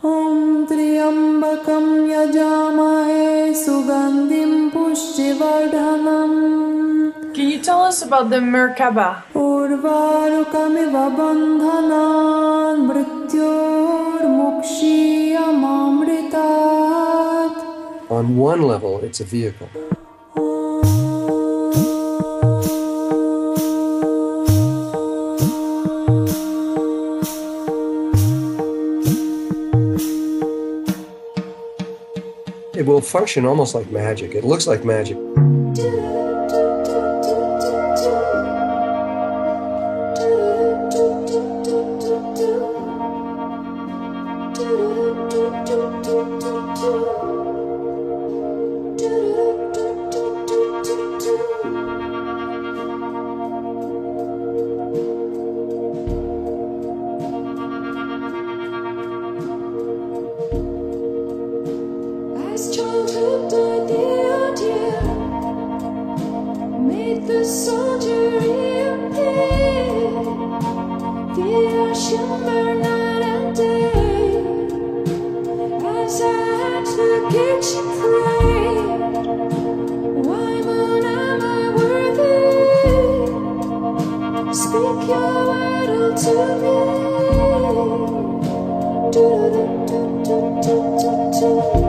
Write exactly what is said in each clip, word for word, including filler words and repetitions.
Om Triambakam Yajamahe Sugandhim Pushtivardhanam. Can you tell us about the Merkaba? Urvarukamiva bandhanan mrityor mukshiyamamritat. On one level, it's a vehicle. It will function almost like magic. It looks like magic. As childhood died, dear, dear, made the soldier reappear. The shimmer night and day. As at the gate she prayed, why, moon, am I worthy? Speak your word to me. Do do do do do do do.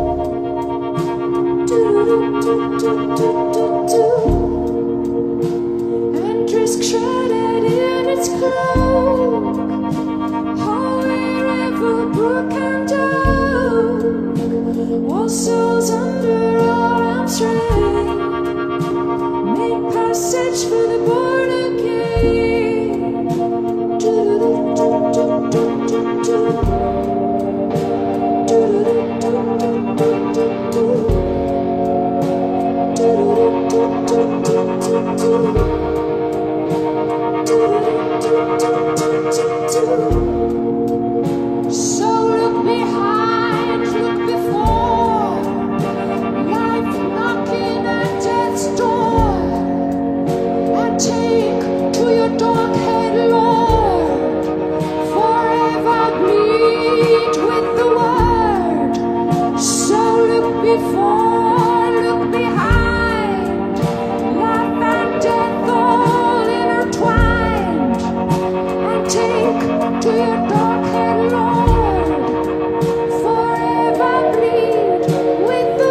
And risk shrouded in its cloak, how wherever brook and dove, all souls under our arms reign, make passage for the born again. Do do do do do do do. Do do do do do do. So look behind, look before, life knocking at death's door, and take to your dark head, Lord, forever bleed with the word. So look before, look behind, life and death all intertwined, and take to your dark head, Lord, forever bleed with the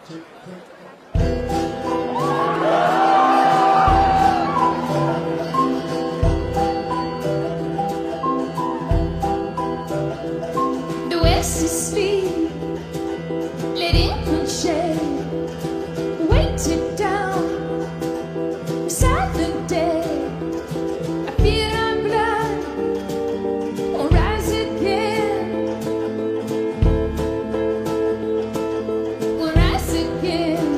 The west is asleep, let in the shade, weighted down beside the dead. I feel our blood will rise again, will rise again.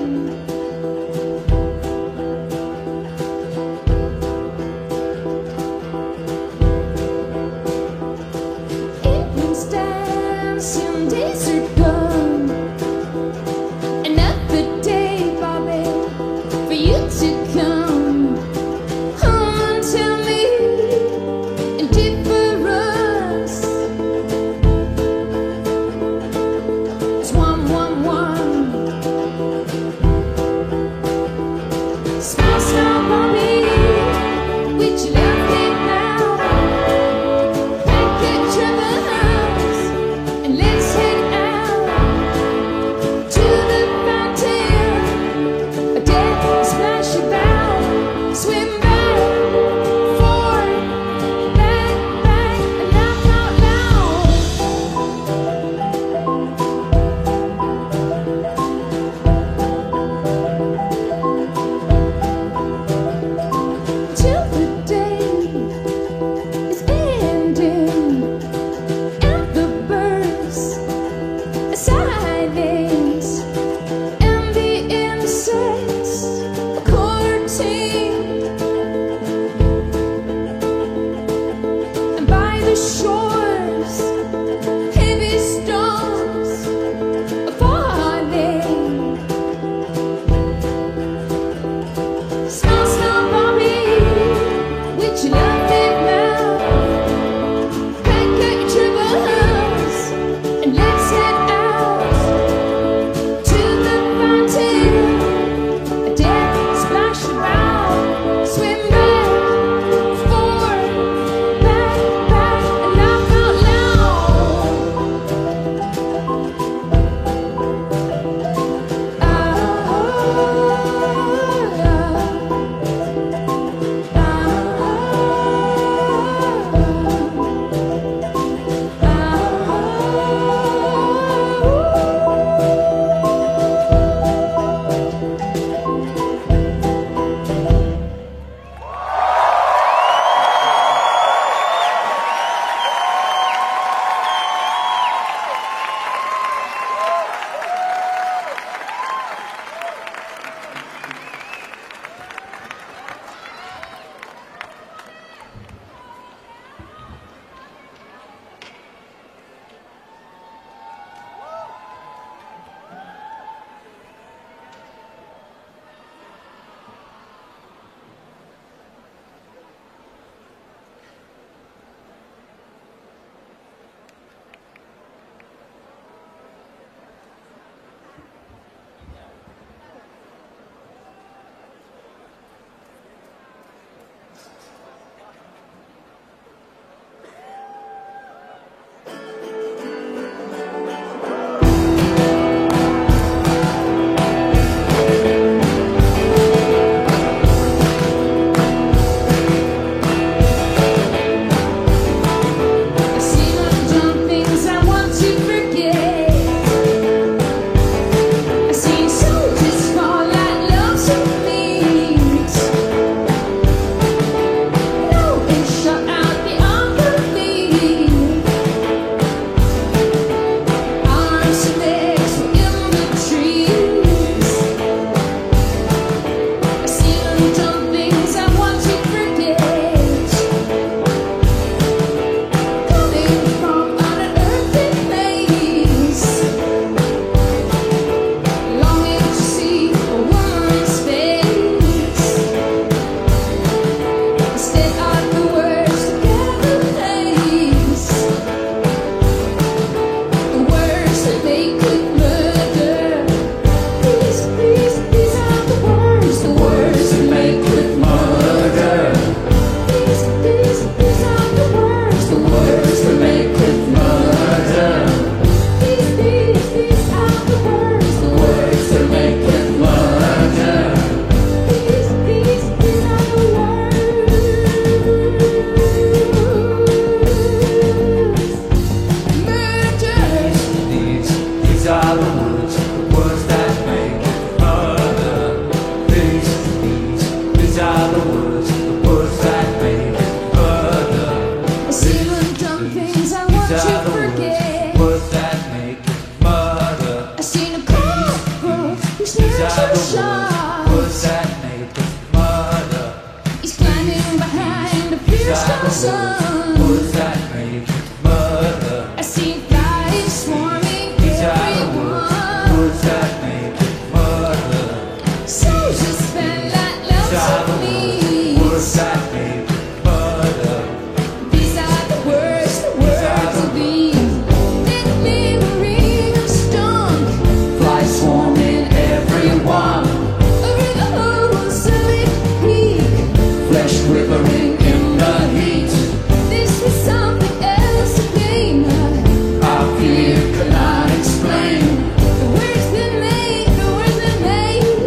strong sun. Woods that make murder. I see flies swarming everyone. Woods that make murder. Soldiers spend like loves of me. Woods that make murder. These are the words, the words of these. That memory of stunk. Flies swarming everyone. Over the whole silly peak. Flesh quivering in the heat. This was something else again. Our fear cannot explain. The words that made, the words that made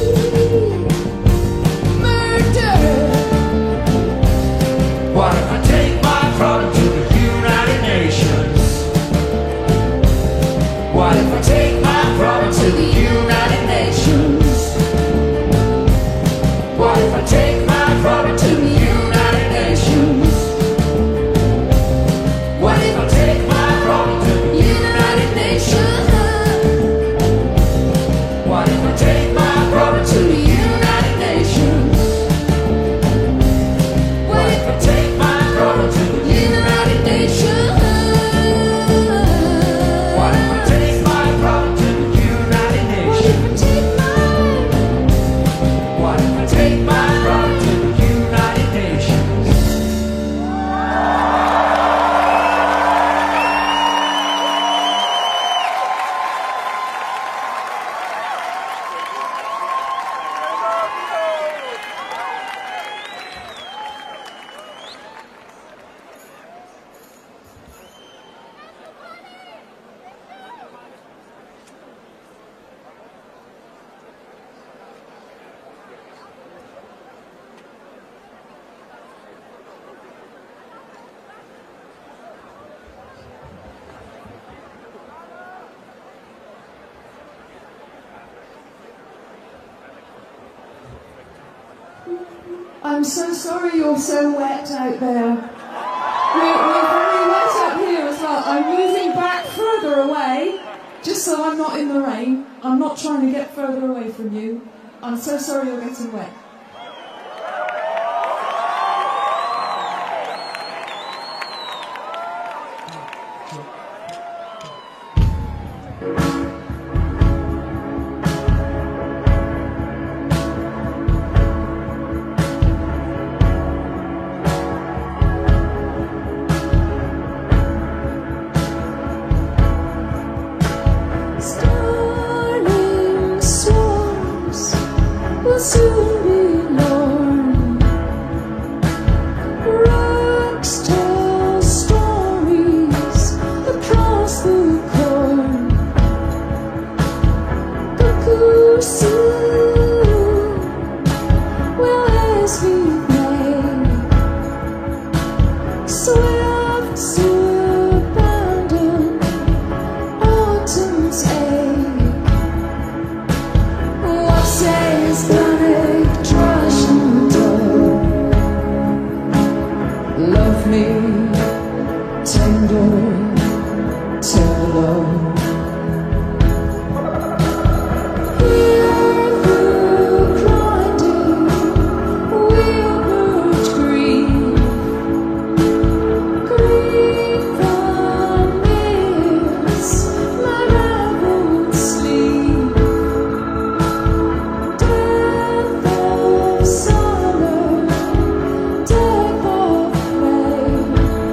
murder. What if I take my problem to the United Nations? What if I take my problem to the United Nations? What if I take my problem to the United Nations? What if I take my problem to the United Nations. What if I take my problem to the United Nations? What if I take my problem to the United Nations? What if I take my problem to the United What if Nations? I take mine? What if I take my problem to the United Nations? I'm so sorry you're so wet out there. We're, we're very wet up here as well. I'm moving back further away, just so I'm not in the rain. I'm not trying to get further away from you. I'm so sorry you're getting wet. Starling swarms will soon be born. Rocks tell stories across the corn. Cuckoo soon will ask me name. Swift to abandon autumn's ache. What says tonic trash and Love me tender, tender. Hear the grinding wheelbird grief. Grief from this my ravelled sleep. Death of summer, death of May.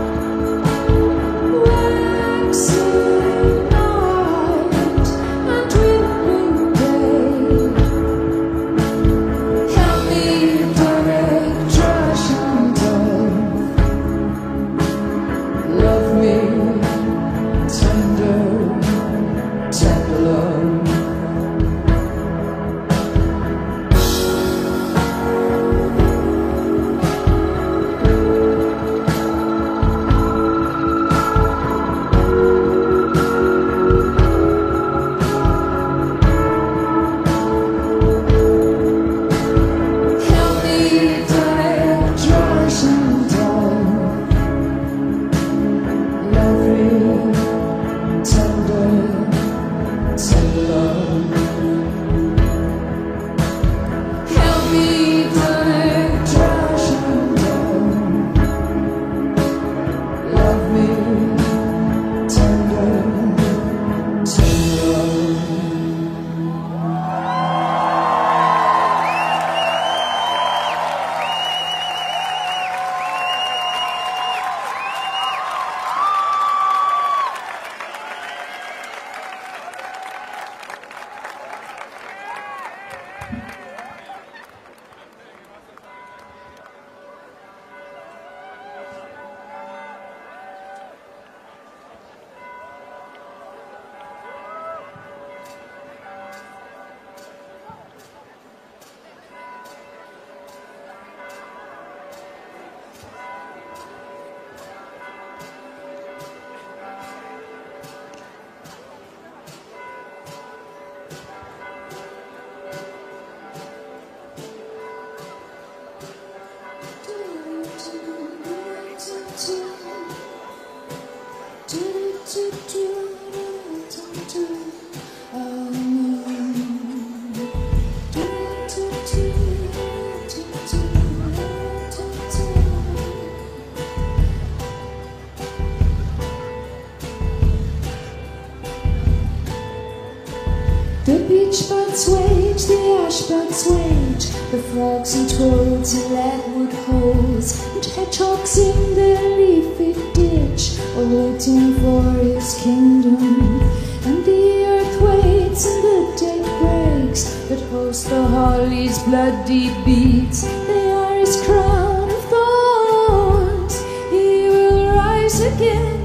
beachbuds wage, the ashbuds wage, the frogs and toads in leadwood holes, and hedgehogs in the leafy ditch are waiting for his kingdom. And the earth waits and the day breaks that host the holly's bloody beats. They are his crown of thorns, he will rise again.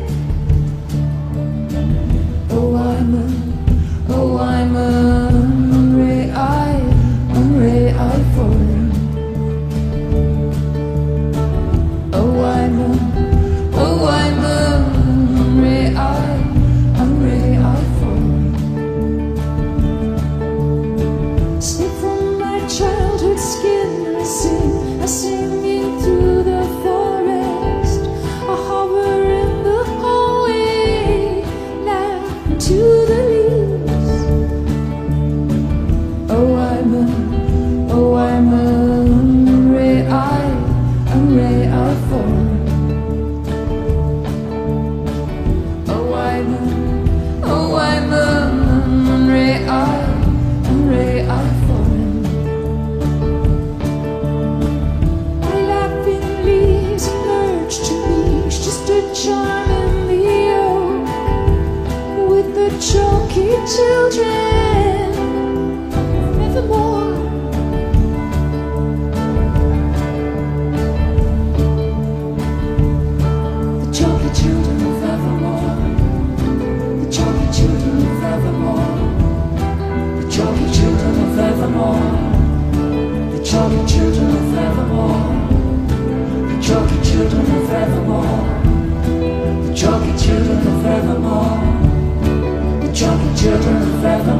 Oh, I'm a, oh, I'm a unray eye, unray eye for him. Oh, I'm a, oh, I'm a unray eye, unray eye for him. Slip from my childhood skin, I sing, I sing in through the forest. I hover in the hallway, laugh to the leaves. Oh, I'm a, oh, I'm a unray eye, unray eye for him. Oh, I'm a, oh, I'm a unray eye, unray eye for him. My laughing leaves emerge to reach just a charm in the oak, with the chalky children forevermore. The chalky children of evermore. The chalky children of evermore. The chalky children of evermore. The chalky children of evermore. The chalky children of evermore. The chalky children of evermore. The chalky children of evermore.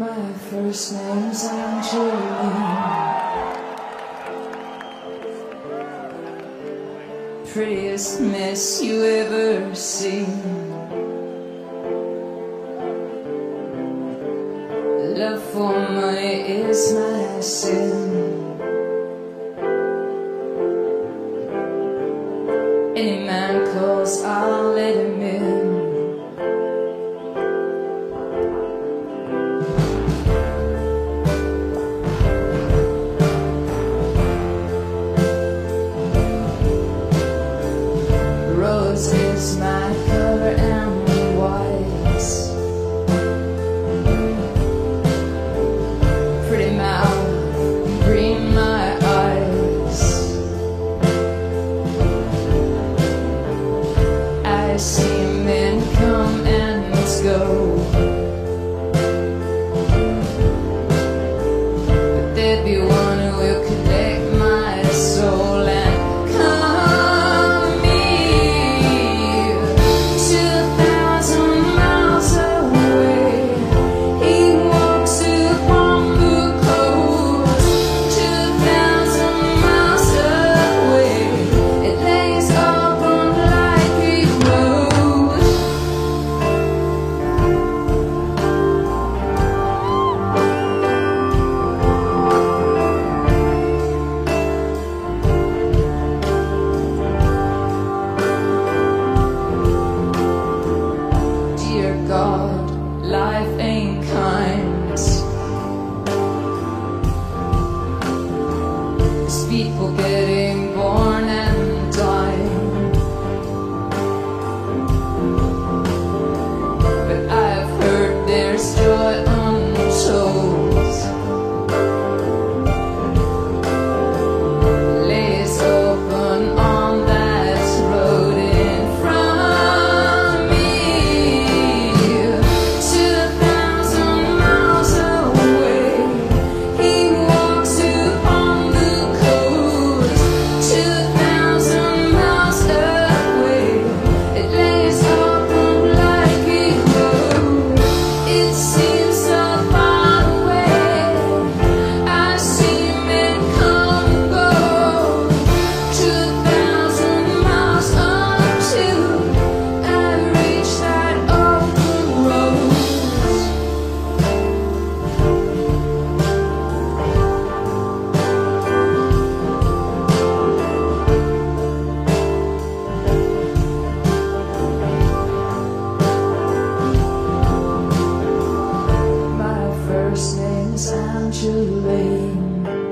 My first name's Angeline. Prettiest mess you ever seen. Love for money is my sin. Any man calls, I'll let him in. Rose is my color and white. Pretty mouth, green my eyes. I see men come and go, but there'd be one who will collect my soul and come me two thousand miles away. He walks upon the coast, two thousand miles away. It lays open like a road. Dear God, life ain't kind. There's people getting born and dying, but I've heard there's joy untold. Lays open on that road in front of me, two thousand miles away. He walks upon the coast, two thousand miles away. It lays open like a road. It seems so far away. I see men come and go, two thousand miles until I reach that open road. My first name's Angeline.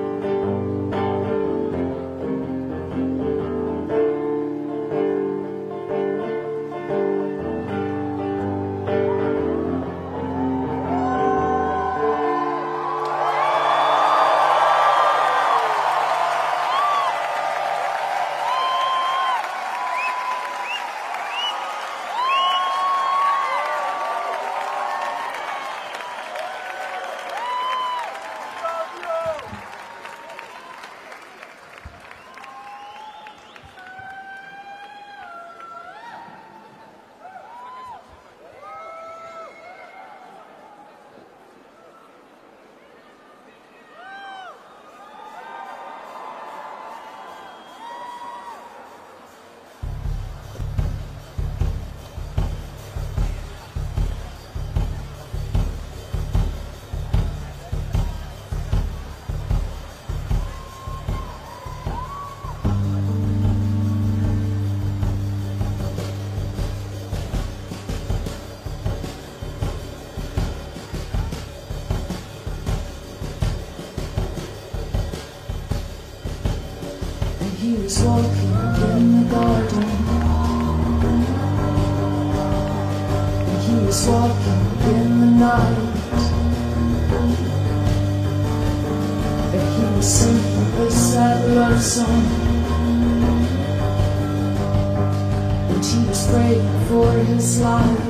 And he was walking in the garden, and he was walking in the night, but he was singing a sad love song, and he was praying for his life.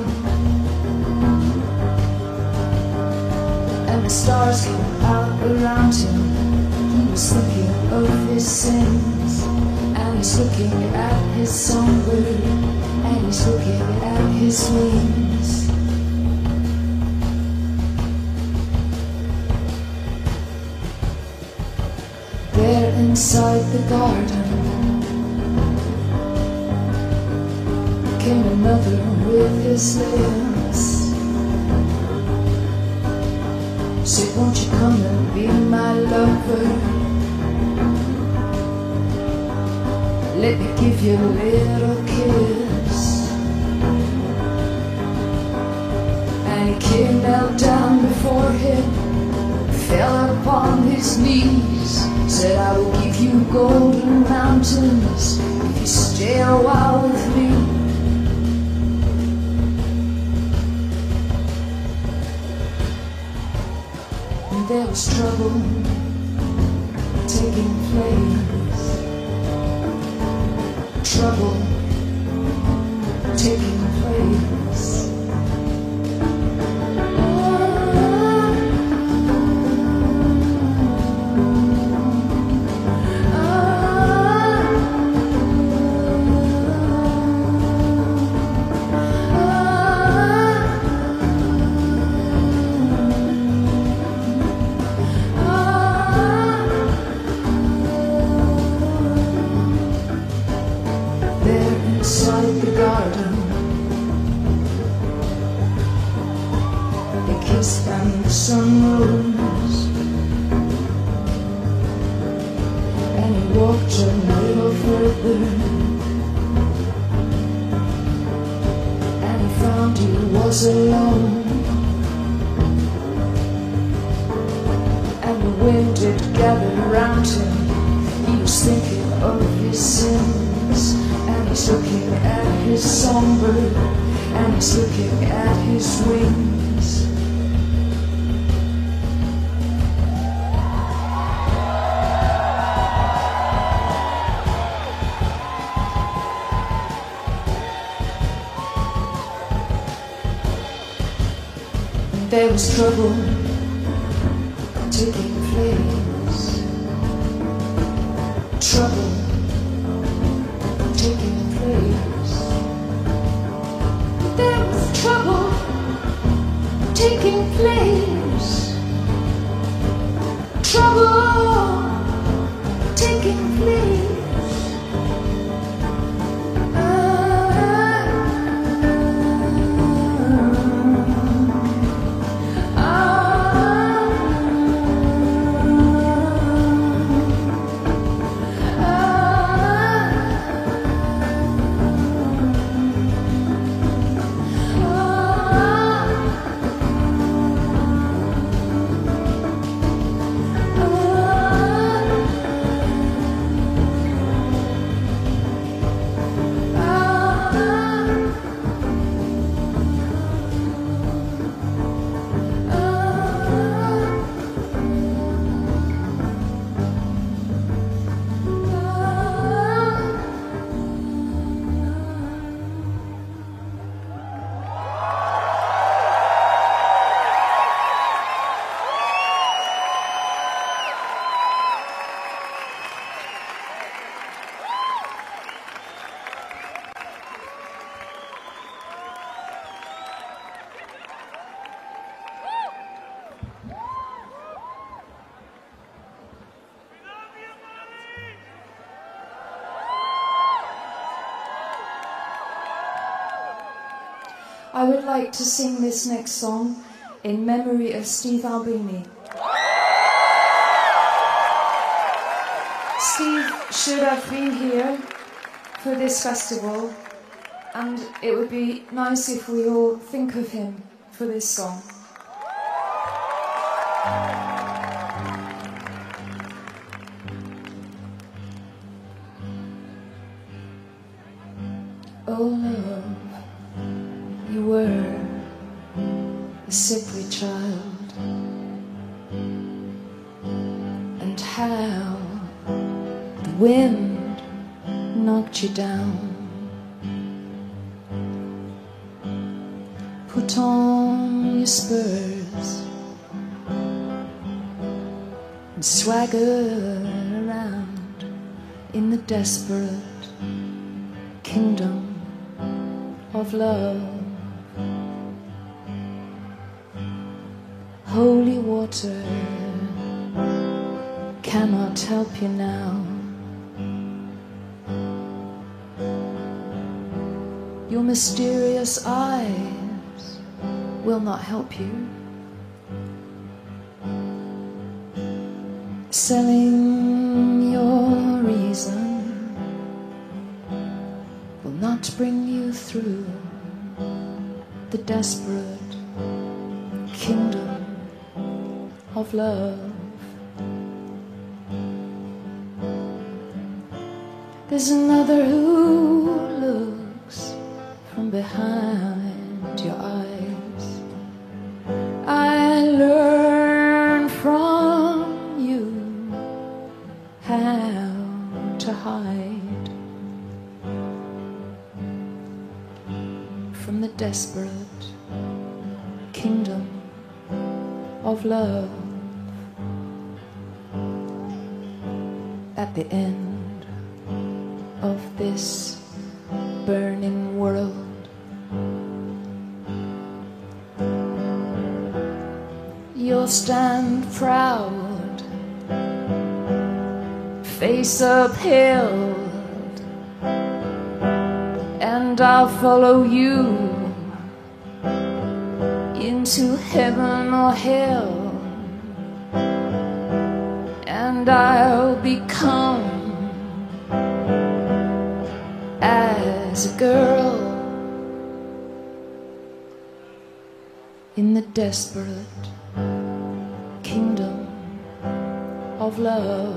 And the stars came out around him. He was thinking of his sins, and he's looking at his songbird, and he's looking at his wings. inside the garden came another with his lips. Said, won't you come and be my lover? Let me give you a little kiss. And he came, knelt down before him, fell upon his knees, said, I will give you golden mountains if you stay a while with me. And there was trouble taking place, trouble taking place. Inside the garden, they kissed and the sun rose, and he walked a little further, and he found he was alone, and the wind had gathered around him. He was thinking of his sins, and he's looking at his songbird, and he's looking at his wings. And there was trouble taking place, trouble taking place. There was trouble taking place, trouble taking place. I would like to sing this next song in memory of Steve Albini. Steve should have been here for this festival, and it would be nice if we all think of him for this song. Oh love, you were a sickly child, and how the wind knocked you down. Put on your spurs and swagger around in the desperate kingdom of love. Holy water cannot help you now. Your mysterious eyes will not help you. Selling your reason will not bring you through the desperate kingdom of love. There's another who looks from behind your eyes. I learned from you how to hide from the desperate kingdom of love. At the end of this burning world, you'll stand proud, face upheld, and I'll follow you into heaven or hell, and I'll become as a girl in the desperate kingdom of love.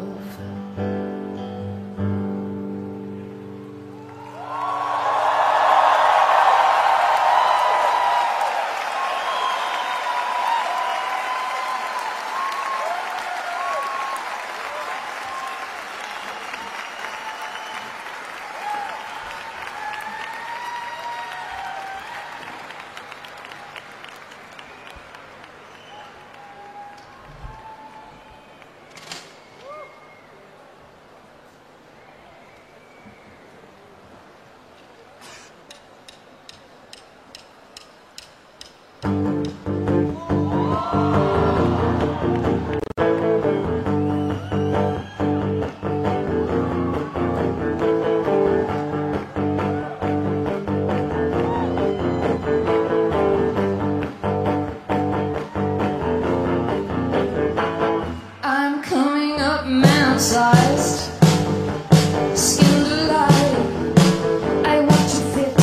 Man-sized, skinned alive. I want to fit,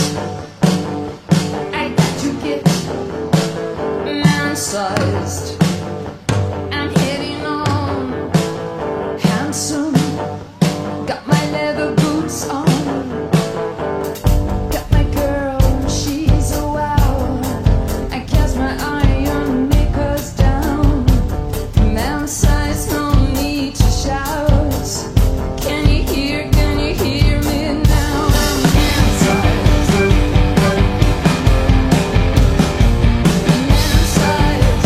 I got to get man-sized. I'm heading on, handsome, got my leather boots on, got my girl, she's a wow. I cast my iron makers down, man-sized, no need to shout. Can you hear, can you hear me now? I'm man-sized, man-sized.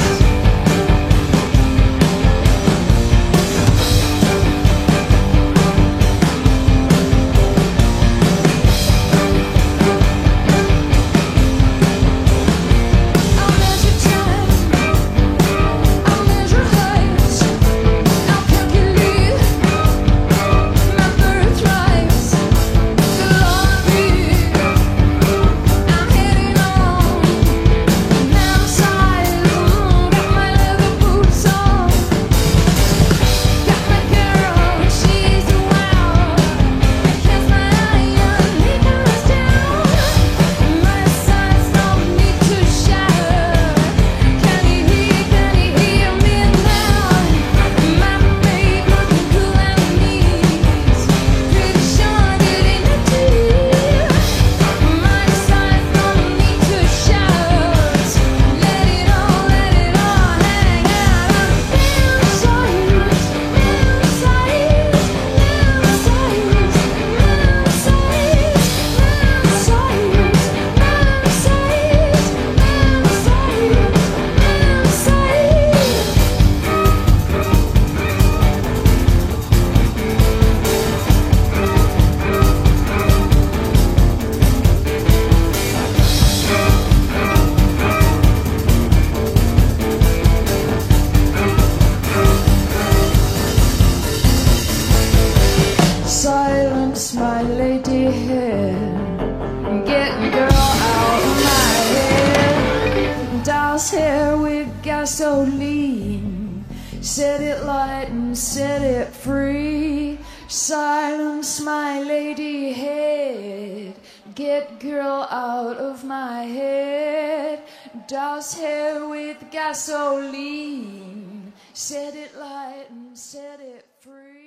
I'll measure time, I'll measure height, I'll calculate my birthrights, the lottery. I'm heading on, man-sized, got my leather boots on, got my girl, she's a wow. I cast my iron makers down, my size don't need to shout. Can you hear, can you hear me now? My babe looking cool and neat, pretty sure getting it too. My size don't need to shout. Let it all, let it all hang out. Man-sized, man-sized, man-sized, man-sized, silence, my lady here, getting girl. gasoline. Set it light and set it free. Silence my lady head. Get girl out of my head. Douse hair with gasoline. Set it light and set it free.